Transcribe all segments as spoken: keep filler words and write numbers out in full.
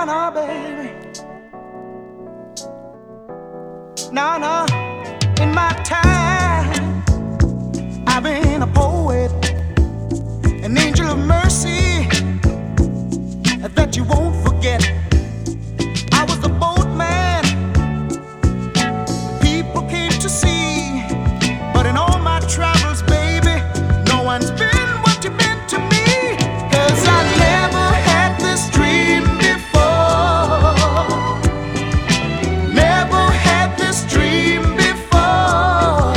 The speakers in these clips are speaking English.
Nah, nah, baby. Nah, nah. In my time, I've been a poet, an angel of mercy that you won't forget. I was a boatman, people came to see, but in all my travels, baby, no one's been what you've been to me. 'Cause I never had this dream before, never had this dream before,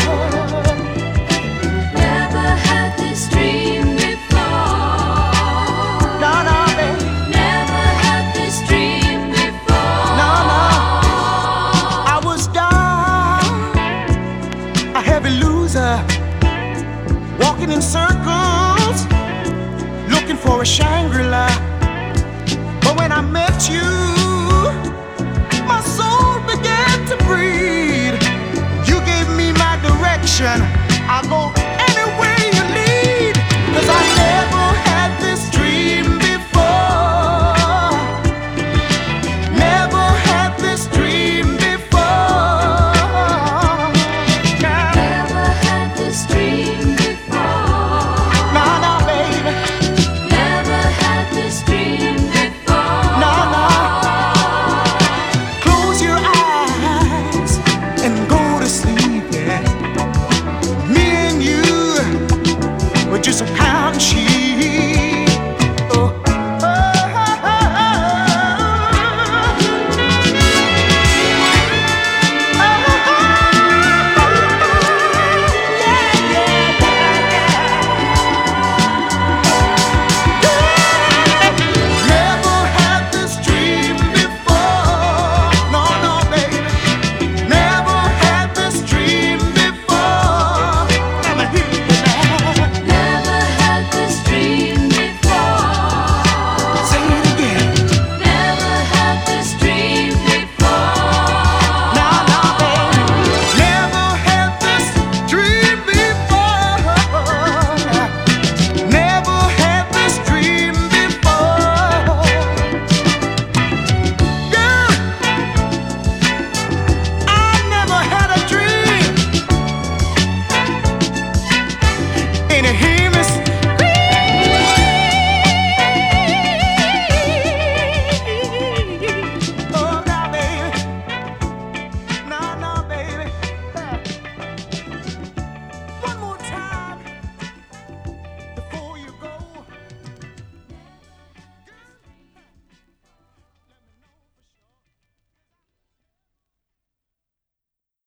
never had this dream before. no, no, baby, Never had this dream before. no, no. I was down, a heavy loser, walking in circles, looking for a Shangri-La. But when I met you, my soul began to breathe. You gave me my direction. I'll go anywhere you lead. 'Cause I never had this dream before, never had this dream before. Nah, Never had this dream before. nah, nah, baby. Never had this dream before. Nah, nah. Close your eyes and go to sleep, yeah. Me and you, we're just a pound sheep.